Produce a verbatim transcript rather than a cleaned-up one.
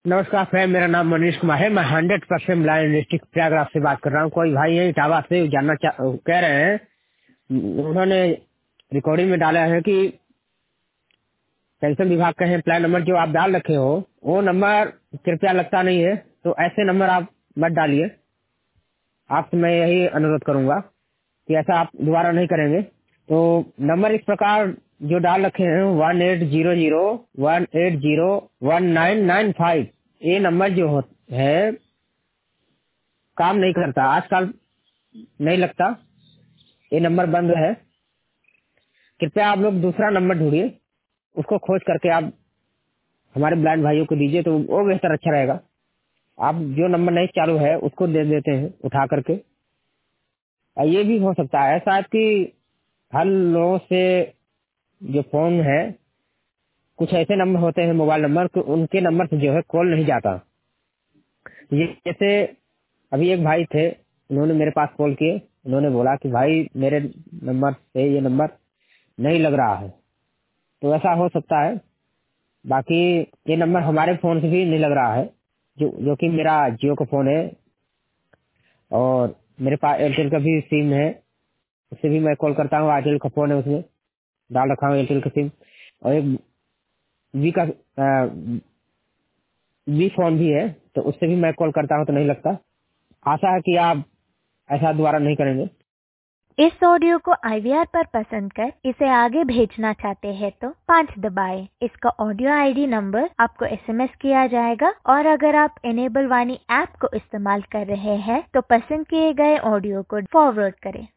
नमस्कार फ्रेंड, मेरा नाम मनीष कुमार है। मैं hundred percent blind district Prayagraj से बात कर रहा हूँ। कोई भाई है इटावा से जानना चाह कह रहे हैं, उन्होंने रिकॉर्डिंग में डाला है कि पेंशन विभाग का प्लान नंबर जो आप डाल रखे हो वो नंबर कृपया लगता नहीं है, तो ऐसे नंबर आप मत डालिए। आपसे मैं यही अनुरोध करूंगा कि ऐसा आप दोबारा नहीं करेंगे। तो नंबर इस प्रकार जो डाल रखे हैं one eight zero zero one eight zero one nine nine five, ये नंबर जो हो, है काम नहीं करता, आजकल नहीं लगता, ये नंबर बंद है। कृपया आप लोग दूसरा नंबर ढूंढिए, उसको खोज करके आप हमारे ब्लाइंड भाइयों को दीजिए तो वो बेहतर अच्छा रहेगा। आप जो नंबर नहीं चालू है उसको दे देते हैं उठा करके। और ये भी हो सकता है शायद कि हर लोगों से जो फोन है, कुछ ऐसे नंबर होते हैं मोबाइल नंबर, तो उनके नंबर से जो है कॉल नहीं जाता। ये जैसे अभी एक भाई थे, उन्होंने मेरे पास कॉल किए, उन्होंने बोला कि भाई मेरे नंबर से ये नंबर नहीं लग रहा है, तो ऐसा हो सकता है। बाकी ये नंबर हमारे फोन से भी नहीं लग रहा है, जो जो कि मेरा जियो का फोन है और मेरे पास एयरटेल का भी सिम है, उससे भी मैं कॉल करता हूँ। एयरटेल का फोन है, उसमें डाल रखा हूँ एयरटेल का सिम। और एक वी का वी फोन भी है, तो उससे भी मैं कॉल करता हूँ तो नहीं लगता। आशा है कि आप ऐसा दोबारा नहीं करेंगे। इस ऑडियो को आई वी आर पर पसंद कर इसे आगे भेजना चाहते हैं तो पाँच दबाएं। इसका ऑडियो आई डी नंबर आपको एस एम एस किया जाएगा और अगर आप इनेबल वाणी ऐप को इस्तेमाल कर रहे हैं तो पसंद किए गए ऑडियो को फॉरवर्ड करें।